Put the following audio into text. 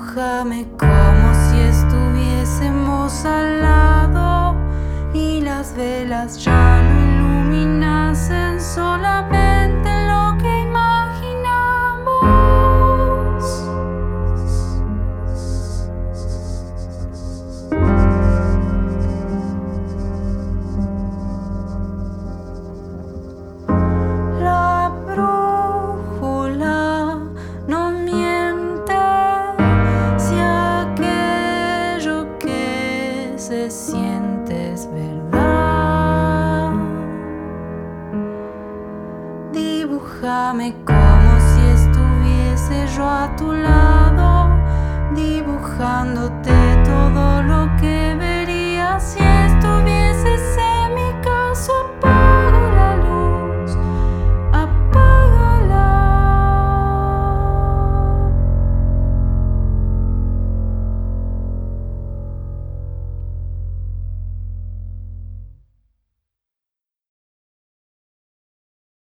Dibújame como si estuviésemos al lado y las velas ya no iluminasen solamente lo que imaginamos. La brújula no miente si aquello que se siente es verdad. Dibújame como si estuviese yo a tu lado, dibujándote